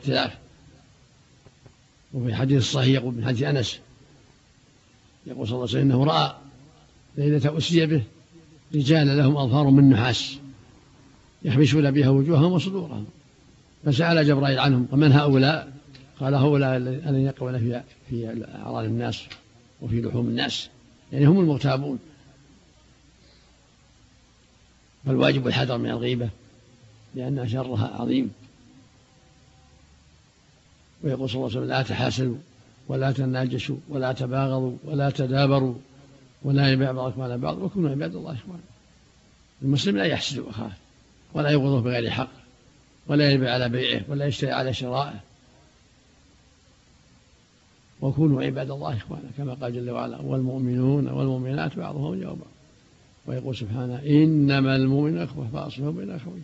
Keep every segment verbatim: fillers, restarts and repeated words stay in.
اختلاف. وفي الحديث الصحيح يقول من حديث أنس يقول صلى الله عليه وسلم إنه رأى ليلة أسري به رجال لهم أظفار من نحاس يحبسون بها وجوههم وصدورهم، فسأل جبرائيل عنهم ومن هؤلاء؟ قال هؤلاء الذين يقعون في في أعراض الناس وفي لحوم الناس، يعني هم المغتابون. فالواجب الحذر من الغيبة لأن شرها عظيم. ويقول صلى الله عليه وسلم لا تحاسدوا ولا تناجشوا ولا تباغضوا ولا تدابروا ولا يبيع بعضكم على بعض وكونوا عباد الله إخوانا. المسلم لا يحسد أخاه ولا يبغضه بغير حق ولا يبيع على بيعه ولا يشتري على شرائه، وكونوا عباد الله إخوانا كما قال جل وعلا والمؤمنون والمؤمنات بعضهم أولياء بعض. ويقول سبحانه إنما المؤمنون إخوة فأصلحوا بين أخويكم.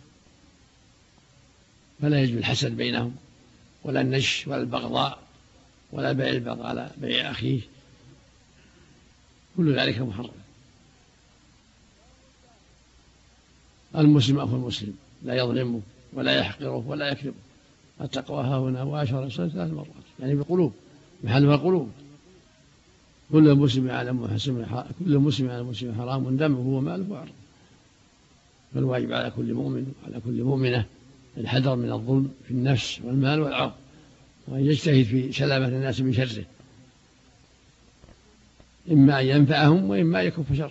فلا يجوز الحسد بينهم ولا النش ولا البغضاء ولا بيع البغض على بيع أخيه، كل ذلك محرم. المسلم أخو المسلم لا يظلمه ولا يحقره ولا يكذبه. التقوى ها هنا وأشار الإنسان ثلاث مرات، يعني بالقلوب، محلها القلوب. كل مسلم يعلم كل مسلم على مسلم حرام دمه وماله وعرضه. فالواجب على كل مؤمن وعلى كل مؤمنة الحذر من الظلم في النفس والمال والعرض، وأن يجتهد في سلامة الناس من شره، إما أن ينفعهم وإما أن يكف شره.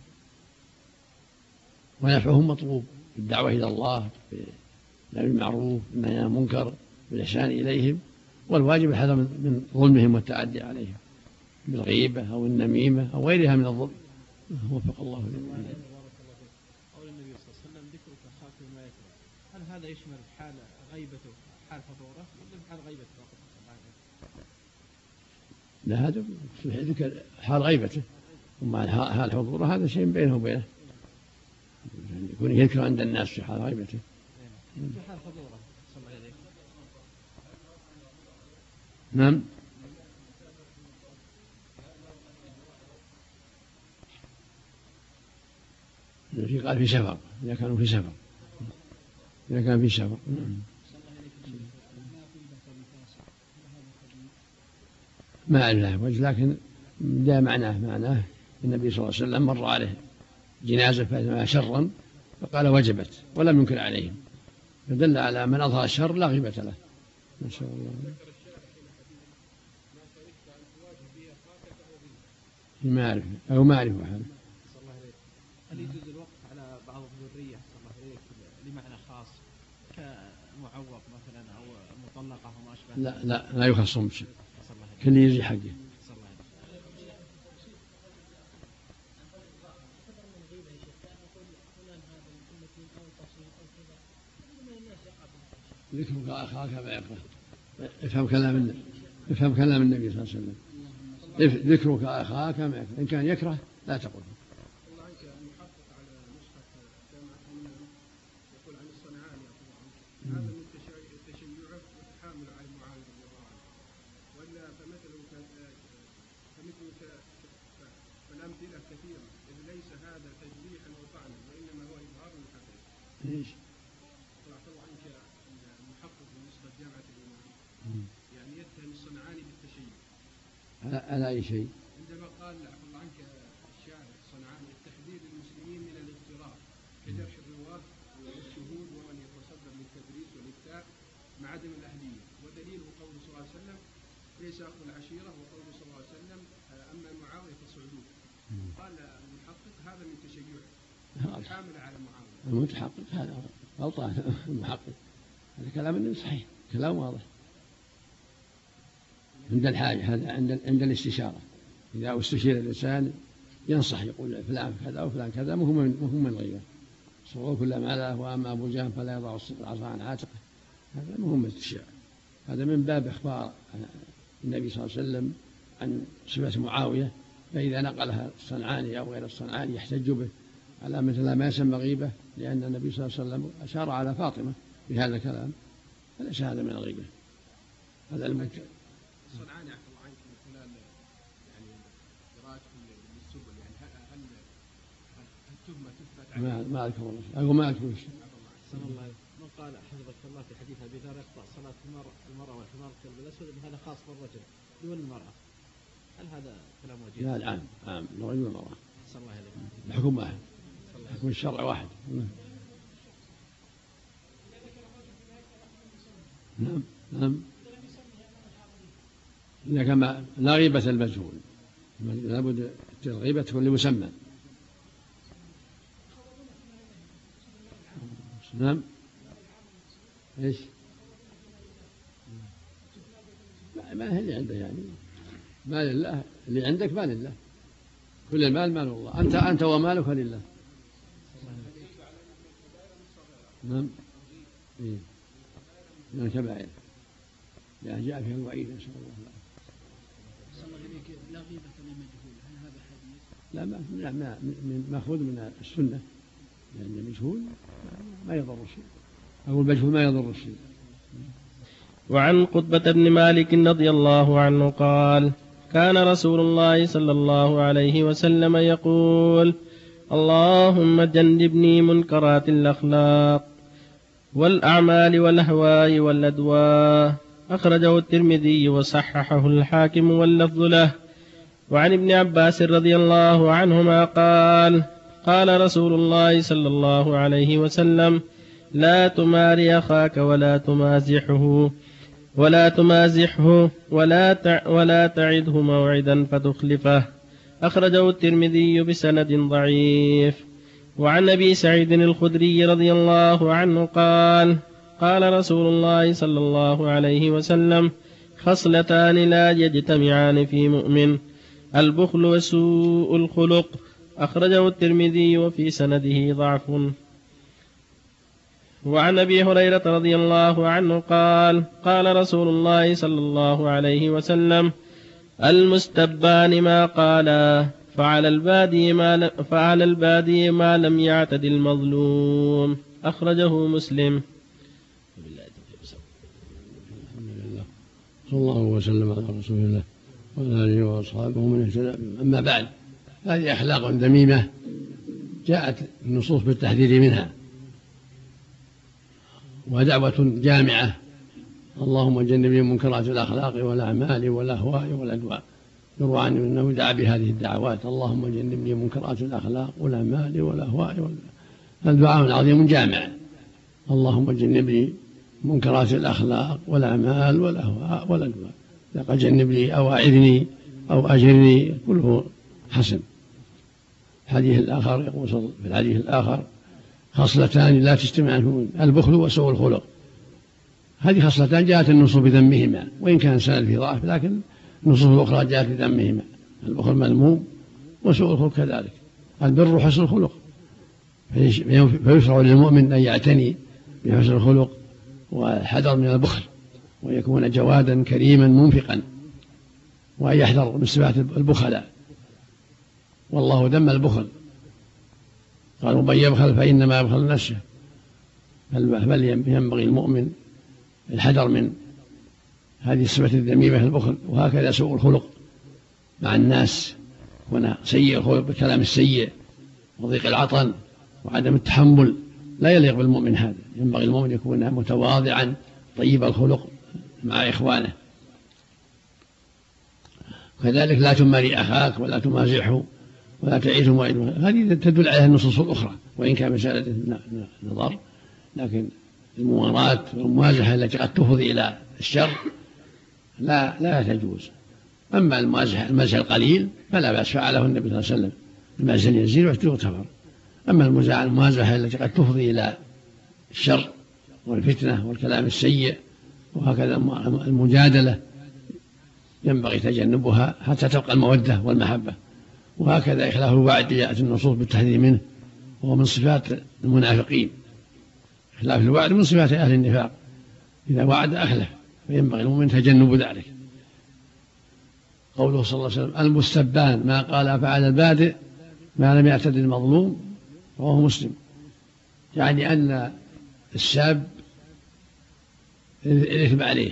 ونفعهم مطلوب بالدعوة إلى الله بالمعروف بالنهي عن المنكر بالإحسان إليهم، والواجب الحذر من ظلمهم والتعدي عليهم بالغيبة أو النميمة أو غيرها من الظلم. وفق الله لمن قول النبي صلى الله عليه وسلم ذكرك أخاك بما يكره، هل هذا يشمل حال غيبته حال حضوره ولا حال غيبته فقط؟ لا، هذا ذكر حال غيبته، ومع حال حضوره هذا شيء بينه وبينه، يكون يذكر عند الناس في حال غيبته. في حال حضوره صلى الله عليه. نعم. في قال في سفر، إذا كانوا في سفر، إذا كان في سفر. ما أعرف له وجه، لكن ده معناه معناه النبي صلى الله عليه وسلم مر عليه جنازة فإنها شرا فقال وجبت ولم ينكر عليهم، فدل على من أظهر الشر لا غيبة له. ما شاء الله. ما أعرف أو ما أعرف حاله. هل يجوز الوقف على بعض الذرية صلى الله عليه لمعنى خاص كمعوق مثلا أو مطلقة وما أشبه؟ لا لا لا يخصهم بشيء، كل يجي حقه. ذكرك أخاك ما يكره. افهم كلام النبي افهم كلام النبي صلى الله عليه وسلم. ذكرك أخاك ما يكره، إن كان يكره لا تقل. هذا من تشيعه والتحامل على المعاوية رضي الله عنه، ولا فمثله كمثل فالأمثلة كثيرة، إذ ليس هذا تجريحا وطعنا وإنما هو إظهار للحقيقة. ليش؟ رضي الله عنك المحقق بنسبة جامعة الإمام يعني يتهم الصنعاني بالتشيع. على أي شيء؟ عندما قال عفى الله عنك الشاعر الصنعاني التحذير للمسلمين من الافتراء كجرح الرواة والشهود ومن يتصدر للتدريس والإفتاء مع عدم الأهلية، ودليله قوله صلى الله عليه وسلم ليس أخو العشيرة، وقوله صلى الله عليه وسلم أما معاوية فصعدوه. قال المحقق هذا من تشيعه حامل على معاوية. المتحقق هذا غلطان، المحقق هذا كلام النبي صحيح، كلام واضح عند الحاجة، هذا عند عند الاستشارة. إذا استشير الإنسان ينصح يقول فلان كذا وفلان كذا مهم مهم من غيره. صغور كل ما له، وأما أبو جهل فلا يضع العصا عن عاتقه، هذا مهم الاستشارة. هذا من باب إخبار النبي صلى الله عليه وسلم عن صفة معاوية، فإذا نقلها الصنعاني أو غير الصنعاني يحتج به على مثل ما يسمى غيبة، لأن النبي صلى الله عليه وسلم أشار على فاطمة بهذا الكلام، فليس هذا من الغيبة. هذا المنكر. الصنعاني عفى الله عنك من خلال يعني قراءة السبل، يعني هل هل التهمة تثبت عليه؟ ما ما أذكر والله، أقول ما أذكر شيء. صلى الله عليه وسلم. قال حفظك الله في حديث أبي ذر يقطع صلاة المرأة المرأة والحمار الكلب الأسود أن هذا خاص بالرجل دون المرأة، هل هذا كلام وجيه؟ لا العام عام الرجل والمرأة. أحسن الله إليك. الحكم واحد، حكم الشرع واحد. نعم نعم. إذا كما لا غيبة المجهول لابد الغيبة تكون لمسمى. نعم. ايش؟ ما هي اللي عنده يعني ما لله، اللي عندك ما لله، كل المال مال الله، أنت أنت ومالك لله. نعم. إيه. من الكبائر يعني جاء فيها الوعيد إن شاء الله. لا غيبة لمجهول، هل هذا حديث؟ لا ما لا ما مأخوذ من السنة، لأن يعني المجهول ما يضر شيء، أو المجهول ما يضر شيء. وعن قطبة بن مالك رضي الله عنه قال: كان رسول الله صلى الله عليه وسلم يقول: اللهم جنبني منكرات الأخلاق والأعمال والأهواء والأدواء. أخرجه الترمذي وصححه الحاكم واللفظ له. وعن ابن عباس رضي الله عنهما قال: قال رسول الله صلى الله عليه وسلم: لا تماري أخاك ولا تمازحه ولا تمازحه ولا تع ولا تعده موعدا فتخلفه. أخرجه الترمذي بسند ضعيف. وعن أبي سعيد الخدري رضي الله عنه قال: قال رسول الله صلى الله عليه وسلم: خصلتان لا يجتمعان في مؤمن: البخل وسوء الخلق. أخرجه الترمذي وفي سنده ضعف. وعن أبي هريرة رضي الله عنه قال: قال رسول الله صلى الله عليه وسلم: المستبان ما قالا فعلى البادي ما, فعلى البادي ما لم يعتد المظلوم. أخرجه مسلم. صلى الله وسلم على رسول الله وعلى آله وأصحابه من اهتدى. أما بعد، هذه أخلاق ذميمة جاءت النصوص بالتحذير منها، ودعوة جامعة: اللهم جنبني منكرات الأخلاق والأعمال والأهواء والأدواء. يروى عنه أنه دعا بهذه الدعوات: اللهم جنبني منكرات الأخلاق والأعمال والأهواء والأدواء. الدعاء عظيم جامع: اللهم جنبني منكرات الأخلاق والأعمال والأهواء والأدواء. لقد جنبني أو أعذني أو أجرني، كله حسن. الحديث الآخر يقول في الحديث الآخر: خصلتان لا تجتمعان: البخل وسوء الخلق. هذه خصلتان جاءت النصوص بذمهما، وإن كان سند في ضعف، لكن النصوص الأخرى جاءت بذمهما. البخل مذموم وسوء الخلق كذلك. البر حسن الخلق، فيشرع للمؤمن أن يعتني بحسن الخلق والحذر من البخل، ويكون جوادا كريما منفقا، وأن يحذر من صفات البخلاء. والله ذم البخل، قالوا: من يبخل فإنما يبخل نفسه. بل ينبغي المؤمن الحذر من هذه الصفة الذميمة البخل. وهكذا سوء الخلق مع الناس، يكون سيء الخلق بالكلام السيء وضيق العطن وعدم التحمل، لا يليق بالمؤمن هذا. ينبغي المؤمن يكون متواضعا طيب الخلق مع إخوانه. كذلك لا تماري أخاك ولا تمازحه ولا تعيده موعده. هذه تدل عليها النصوص الأخرى، وإن كان مسألة نظر، لكن الموارات والممازحة التي قد تفضي إلى الشر لا لا تجوز. أما الممازحة المزح القليل فلا بأس، فعله النبي صلى الله عليه وسلم: المزح اليسير يغتفر. أما الممازحة التي قد تفضي إلى الشر والفتنة والكلام السيء، وهكذا المجادلة، ينبغي تجنبها حتى تبقى المودة والمحبة. وهكذا إخلاف الوعد جاءت النصوص بالتحذير منه، وهو من صفات المنافقين. إخلاف الوعد من صفات أهل النفاق، إذا وعد أخلف، فينبغي المؤمن تجنب ذلك. قوله صلى الله عليه وسلم: المستبان ما قال فعلى البادئ ما لم يعتد المظلوم. رواه مسلم. يعني أن الشاب الإثم عليه،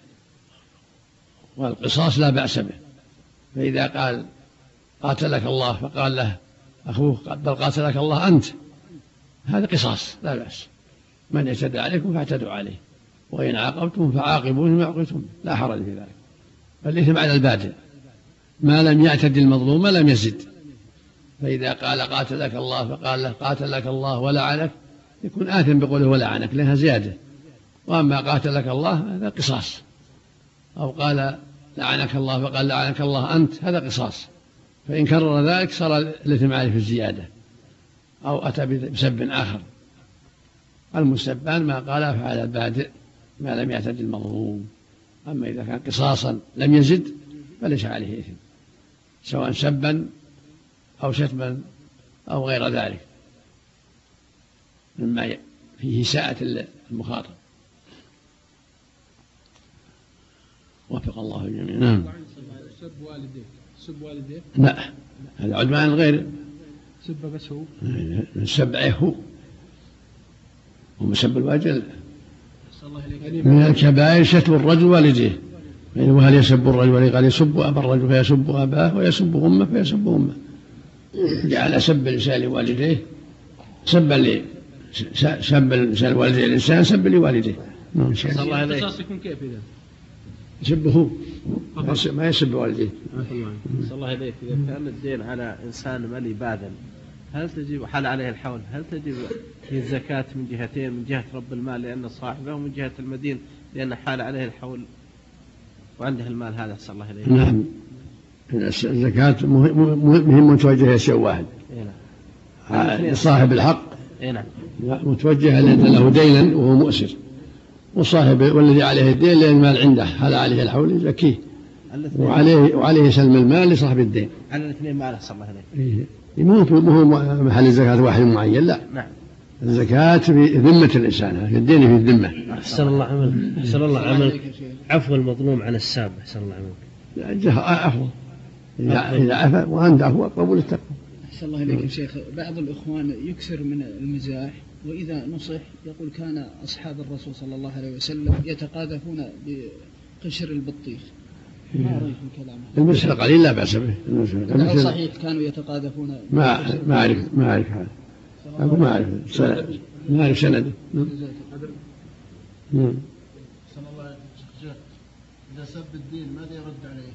والقصاص لا بأس به. فإذا قال قاتلك الله فقال له أخوه بل قاتلك الله أنت، هذا قصاص لا بأس. من اعتدى عليكم فاعتدوا عليه وإن عاقبتم فعاقبوا مثل ما عوقبتم لا حرج في ذلك. فالإثم على البادئ ما لم يعتد المظلوم لم يزد. فإذا قال قاتلك الله فقال له قاتلك الله ولعنك يكون آثم بقوله ولعنك لها زيادة. وأما قاتلك الله هذا قصاص، أو قال لعنك الله فقال لعنك الله أنت هذا قصاص. فإن كرر ذلك صار الإثم عليه في الزيادة أو أتى بسب آخر. المستبان ما قال فعلى البادئ ما لم يعتد المظلوم. أما إذا كان قصاصا لم يزد فليس عليه إثم سواء سبا أو شتما أو غير ذلك مما فيه إساءة المخاطب. وفق الله الجميع. نعم. سب والديه سب والديه لا هذا عدوان غير سب بس هو سب هو ومسب الواجب من الكبائر شتم الرجل والديه. وهل يسب الرجل والديه قال يسب أبا الرجل فيسب أباه ويسب أمه فيسب أمه. جعل سب الإنسان لوالديه سبا لي سب الإنسان والديه الإنسان سب لوالديه. صلى الله عليه القصاص يكون كيف إذا يسبه ما يسب والديه. صلى الله عليه إذا كان الدين على إنسان ملي باذل هل تجب حال عليه الحول هل تجب هي الزكاة من جهتين من جهة رب المال لأن صاحبه ومن جهة المدين لأن حال عليه الحول وعنده المال هذا صلى الله عليه. نعم الزكاة مهم متوجهة شيء واحد صاحب الحق متوجه لأن له دينا وهو مؤسر وصاحب والذي عليه الدين لأن المال عنده هل عليه الحول يزكيه وعليه وعليه سلم المال لصاحب الدين. على الاثنين ماله صلى الله عليه. مو مو محل الزكاة واحد معين لا. نعم. الزكاة في ذمة الإنسان في الدين في الذمة. أحسن الله عمل أحسن الله عمل عفو المظلوم عن الساب. أحسن الله عمل عفو إذا عفا وأنت عفو قبول التقوى. أحسن الله إليك يا شيخ. بعض الإخوان يكثر من المزاح وإذا نصح يقول كان أصحاب الرسول صلى الله عليه وسلم يتقاذفون بقشر البطيخ. ما رأيكم كلامه؟ المسح قليل لا بأس به. هل صحيح كانوا يتقاذفون؟ ما ما أعرف ما أعرف هذا. أقول ما أعرف سند ما أعرف سنده. نعم. صلى الله عليه وسلم إذا سب الدين ماذا يرد عليه؟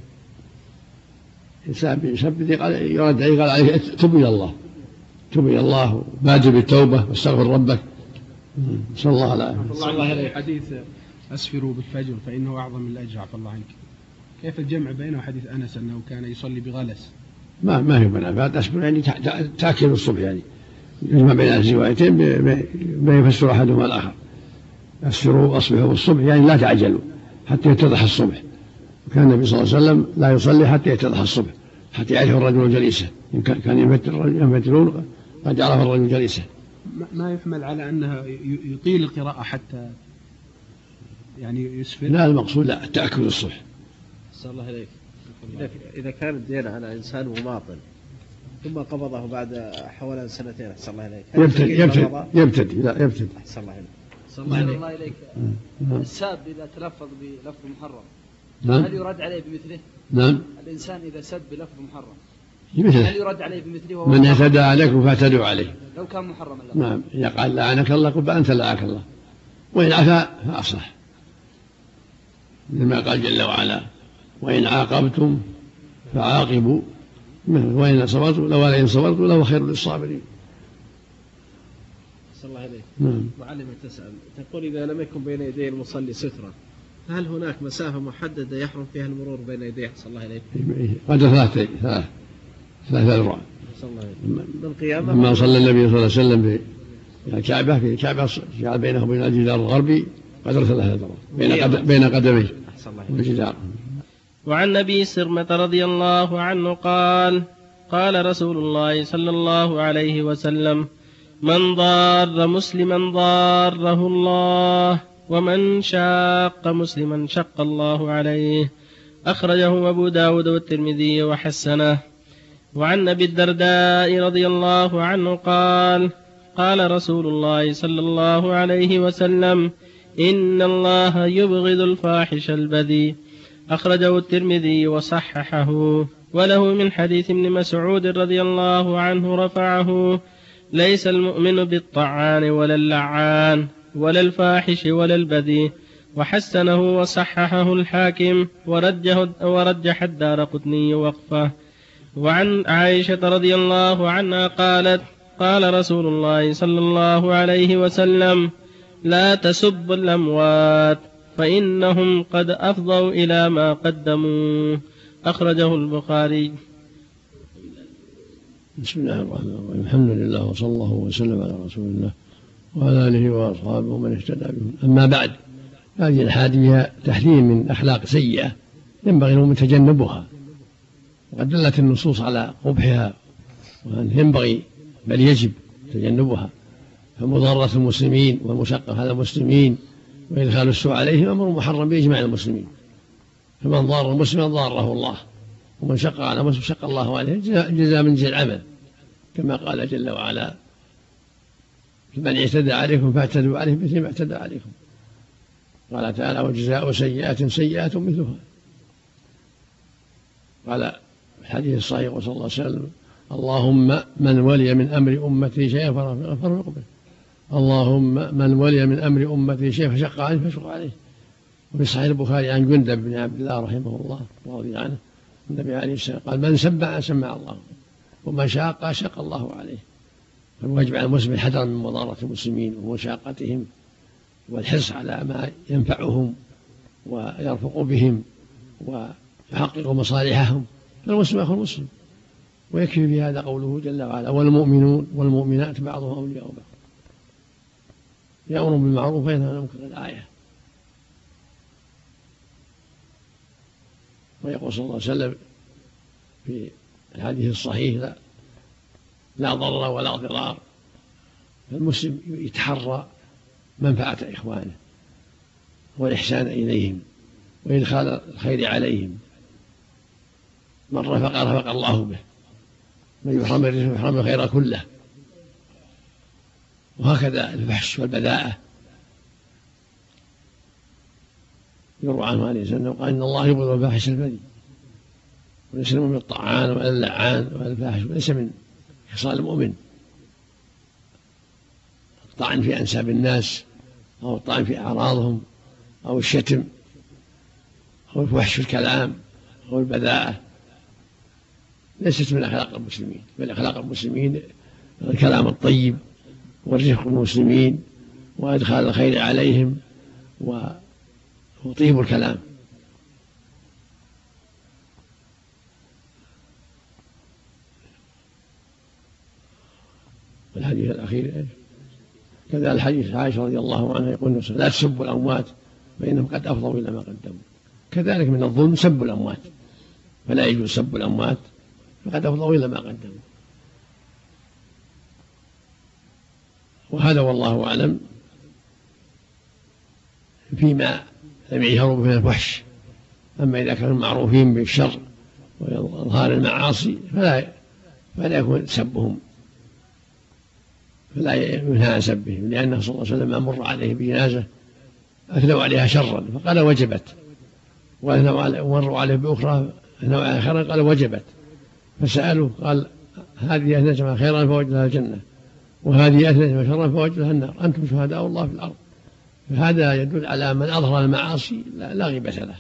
يسب يسب الدين قال يرد عليه قال عليه تب إلى الله تب إلى الله بادر بالتوبة واستغفر ربك. صلى الله عليه وسلم. صلى الله عليه حديث أسفروا بالفجر فإنه أعظم من الأجر عفى الله عنك. كيف الجمع بينه وحديث أنس أنه كان يصلي بغلس؟ ما ما هي منافات أسفر يعني تأكل الصبح يعني يجمع بين الروايتين بيفسر أحدهما الآخر. أسفروا أصبحوا بالصبح يعني لا تعجلوا حتى يتضح الصبح. وكان النبي صلى الله عليه وسلم لا يصلي حتى يتضح الصبح حتى يعرف الرجل جليسه. كان يفترون قد عرف الرجل جليسه. ما يحمل على أنها يطيل القراءة حتى يعني يسفر؟ لا المقصود لا تأكل الصبح. صلى الله عليك. إذا كان الدين على إنسان مماطل ثم قبضه بعد حوالي سنتين صلى الله عليك يبتدي يبتدي يبتدي لا يبتدي. صلى الله عليك. صلى الله عليك. الساب إذا تلفظ بلفظ محرم نعم. هل يرد عليه بمثله؟ نعم. الإنسان إذا سب بلفظ محرم بمثله. هل يرد عليه بمثله؟ من اعتدى عليكم فاعتدوا عليه. لو كان محرما له. نعم. إذا قال لعنك الله قل أنت لعنك الله وإن عفا فأصلح. لما قال جل وعلا وإن عاقبتم فعاقبوا وإن صبرتم لو إن صبرتم لو خير للصابرين. صلى الله عليه. نعم. معلم تسأل تقول إذا لم يكن بين يدي المصلي سترة هل هناك مسافة محددة يحرم فيها المرور بين يديه صلى الله عليه؟ قدر ثلاثة ثلاث ثلاثة أذرع. صلى الله عليه. بالقيامة. لما صلى النبي صلى الله عليه وسلم في الكعبة في الكعبة جعل بينه وبين الجدار الغربي قدر ثلاثة أذرع بين قد... بين قدميه والجدار. وعن أبي سرمة رضي الله عنه قال قال رسول الله صلى الله عليه وسلم من ضار مسلما ضاره الله ومن شاق مسلما شق الله عليه. أخرجه أبو داود والترمذي وحسنه. وعن أبي الدرداء رضي الله عنه قال قال رسول الله صلى الله عليه وسلم إن الله يبغض الفاحش البذيء. أخرجه الترمذي وصححه. وله من حديث ابن مسعود رضي الله عنه رفعه ليس المؤمن بالطعان ولا اللعان ولا الفاحش ولا البذيء، وحسنه وصححه الحاكم ورجه ورجح الدارقطني وقفه. وعن عائشة رضي الله عنها قالت: قال رسول الله صلى الله عليه وسلم: لا تسبوا الأموات فإنهم قد أفضوا إلى ما قدموا. أخرجه البخاري. بسم الله الرحمن الرحيم. الحمد لله وصلى الله وسلم على رسول الله وعلى آله وأصحابه ومن اهتدى بهم. أما بعد، هذه الحادثة تحذير من أخلاق سيئة ينبغي لهم تجنبها، وقد دلت النصوص على قبحها وأن ينبغي بل يجب تجنبها. فمضارة المسلمين والمشقة على المسلمين وإدخال السوء عليهم أمر محرم بإجماع المسلمين. فمن ضار المسلم ضاره الله، ومن شق على مسلم شق الله عليه، جزاء من جنس العمل، كما قال جل وعلا: من اعتدى عليكم فاعتدوا عليه مثل ما اعتدى عليكم. قال تعالى: وجزاء سيئات سيئات مثلها. قال في الحديث الصحيح صلى الله عليه وسلم: اللهم من ولي من أمر أمتي شيئا فارفق به، اللهم من ولي من أمر أمتي شيئا فشق عليه فاشق عليه. وفي صحيح البخاري عن جندب بن عبد الله رحمه الله ورضي عنه النبي عليه السلام قال: من سمع سمع الله، ومن شاق شق الله عليه. فالواجب على المسلم الحذر من مضارة المسلمين ومشاقتهم، والحرص على ما ينفعهم ويرفق بهم ويحقق مصالحهم. فالمسلم أخو المسلم. ويكفي في هذا قوله جل وعلا: والمؤمنون والمؤمنات بعضهم أولياء بعض، يأمر بالمعروف وينهى عن المنكر. الآية. ويقول صلى الله عليه وسلم في الحديث الصحيح: لا, لا ضرر ولا ضرار. فالمسلم يتحرى منفعة إخوانه والإحسان إليهم وإدخال الخير عليهم. من رفق رفق الله به، من يحرم الرزق يحرم الخير كله. وهكذا الفحش والبذاءة. يروى عنه عليه السلام قال: إن الله يبغض الفاحش البذيء، وليس من الطعان ولا اللعان ولا الفاحش، وليس من خصال المؤمن الطعن في أنساب الناس، أو الطعن في أعراضهم، أو الشتم، أو الفحش في الكلام، أو البذاءة. ليست من أخلاق المسلمين، بل أخلاق المسلمين الكلام الطيب والرفق بالمسلمين وإدخال الخير عليهم وطيب الكلام. والحديث الأخير كذا الحديث عائشة رضي الله عنها يقول: لا تسبوا الأموات فإنهم قد أفضوا إلى ما قدموا. كذلك من الظلم سب الأموات، فلا يجوز سب الأموات فقد أفضوا إلى ما قدموا. وهذا والله أعلم فيما لم يجهروا به من الفحش. أما إذا كانوا معروفين بالشر وإظهار المعاصي فلا فلا يكون سبهم، فلا ينهى عن سبهم، لأنه صلى الله عليه وسلم مر عليه بجنازة أثنوا عليها شرا فقال: وجبت. ومروا عليه بأخرى أثنوا عليها خيرا قال: وجبت. فسألوه قال: هذه أثنت خيرا فوجد لها الجنة، وهذه أثنت شرا فوجد لها النار، أنتم شهداء الله في الأرض. فهذا يدل على من أظهر المعاصي لا غيبة له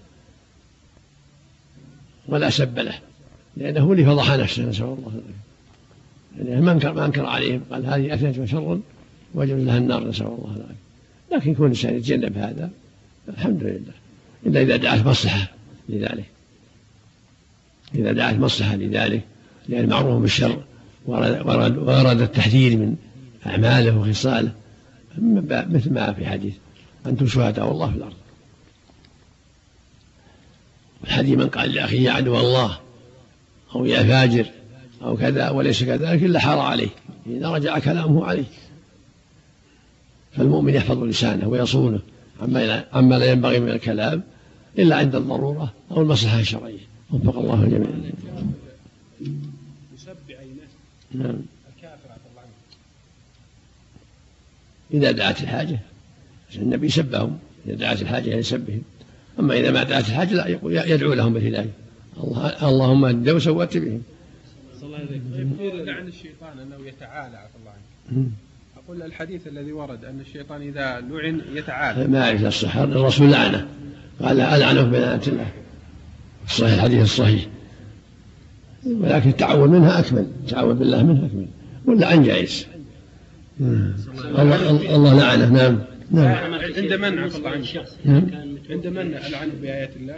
ولا سب له، لأنه لفضح نفسه، نسأل الله العافية. يعني ما انكر ما انكر عليهم، قال: هذه أثنت شرا وجد لها النار، نسأل الله العافية. لكن يكون الإنسان يتجنب هذا الحمد لله، إلا إذا دعت مصلحة لذلك، إذا دعت مصلحة لذلك، لأن معروف بالشر ورد, ورد التحذير من أعماله وخصاله، مثل ما في حديث: أنتم شهداء الله في الأرض. الحديث: من قال لأخيه يا عدو الله، أو يا فاجر، أو كذا وليس كذلك إلا حار عليه، إذا رجع كلامه عليه. فالمؤمن يحفظ لسانه ويصونه عما لا ينبغي من الكلام إلا عند الضرورة أو المصلحة الشرعية. وفق الله الجميع. يسب عينه. نعم. الكافر عفى الله عنه. إذا دعت الحاجة، النبي سبهم إذا دعت الحاجة إلى سبهم. أما إذا ما دعت الحاجة لا يقول يدعو لهم بالهداية: اللهم اهدنا وسوت بهم. صلى الله عليه وسلم. يقول عن الشيطان أنه يتعالى عفى الله عنه، أقول الحديث الذي ورد أن الشيطان إذا لعن يتعالى. ما أعرف الصحة، الرسول لعنه قال ألعنه بلعنة الله، الصحيح الحديث الصحيح، ولكن التعوذ منها أكمل، التعوذ بالله منها أكمل، واللعن جائز. الله, الله لعنه. نعم نعم. عند من عفى الله عنك عند من ألعنه بآيات الله؟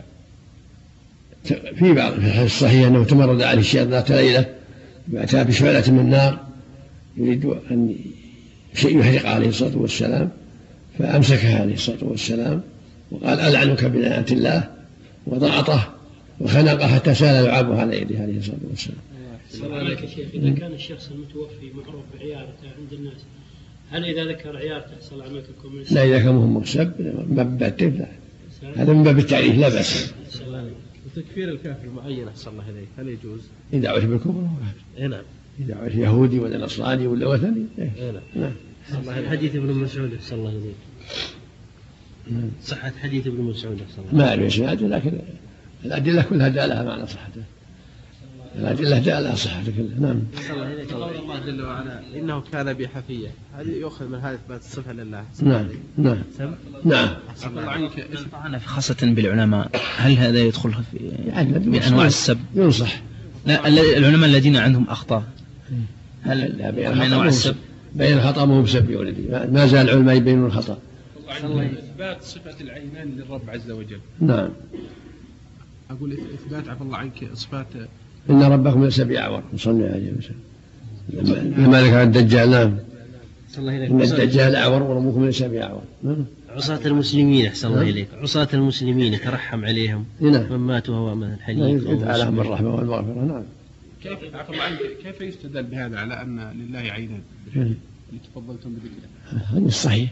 في بعض الحديث الصحيح أنه تمرد عليه الشيطان ذات ليلة وأتى بشعلة من نار يريد أن شيء يحرق عليه الصلاة والسلام، فأمسكها عليه الصلاة والسلام وقال ألعنك بلعنة الله، وضغطه وخنقه حتى سال لعابه على يده عليه الصلاة والسلام. السلام عليك يا شيخ. إذا كان الشخص المتوفي معروف بعيارته عند الناس، هل إذا ذكر عيارته صلى الله عليه وسلم؟ لا، إذا كان مهم مرسب من باب التعريف لا، هذا من باب التعريف لا بأس. وتكفير الكافر المعين صلى الله عليه هل يجوز؟ إذا عرف بالكفر هو كافر. نعم. إذا عرف يهودي ولا نصراني ولا وثني. نعم. صحة حديث ابن مسعود صلى الله عليه وسلم. صحة حديث ابن مسعود صلى الله عليه وسلم. ما أعرف إسناده، لكن الأدلة كلها دالها معنى صحته. الأدلة دالها صحته كلها. نعم. قول الله جل وعلا إنه كان بي حفيا، هذه يؤخذ من هذا إثبات الصفة لله. نعم نعم نعم. طعن خاصة بالعلماء، هل هذا يدخل في من أنواع السب؟ ينصح. لا، العلماء الذين عندهم أخطاء هل من أنواع السب؟ بين الخطأ وهم سب يا ولدي، ما زال العلماء يبينون الخطأ. إثبات صفة العينان للرب عز وجل. نعم. أقول إثبات عفى الله عنك صفات إن ربكم ليس بأعور، صلى عليه وسلم لما ذكر الدجال. نعم. إن الدجال أعور وربكم ليس بأعور. عصاة المسلمين أحسن الله إليك، عصاة المسلمين يترحم عليهم من ماتوا هو من الحديث، يدعى لهم بالرحمة والمغفرة. نعم. كيف عفى الله عنك كيف يستدل بهذا على أن لله عينان اللي تفضلتم بذكره؟ هذا الصحيح.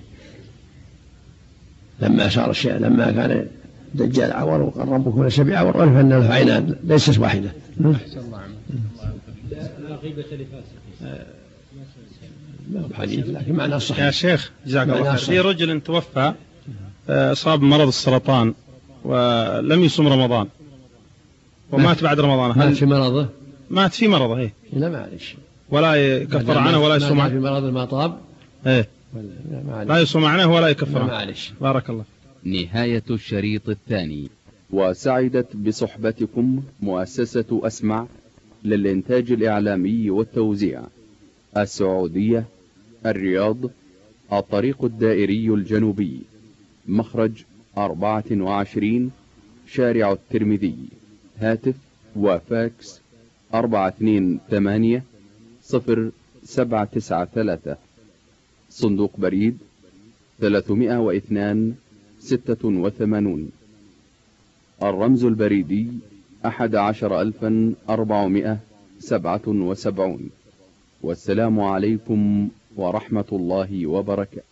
لما صار الشيء لما كان الدجال عور وقال ربكم ليس بأعور، عرف أن له عينان ليست واحدة. أحسن الله عنك. لا غيبة لفاسق. ما هو حديث لكن معناه صحيح. يا شيخ جزاك الله خير، في رجل توفى أصاب مرض السرطان ولم يصوم رمضان ومات بعد رمضان، مات في مرضه؟ مات في مرضه. ايه لا معلش، ولا يكفر عنه ولا يصوم عنه. في مرضه ما طاب. ايه لا يصوم عنه ولا يكفر عنه. معلش. بارك الله. نهاية الشريط الثاني. وسعدت بصحبتكم مؤسسة أسمع للإنتاج الإعلامي والتوزيع، السعودية، الرياض، الطريق الدائري الجنوبي، مخرج أربعة وعشرين، شارع الترمذي، هاتف وفاكس أربعة اثنين ثمانية صفر سبعة تسعة ثلاثة، صندوق بريد ثلاثمائة واثنان ستة وثمانون، الرمز البريدي أحد عشر ألفا أربعمائة سبعة وسبعون. والسلام عليكم ورحمة الله وبركاته.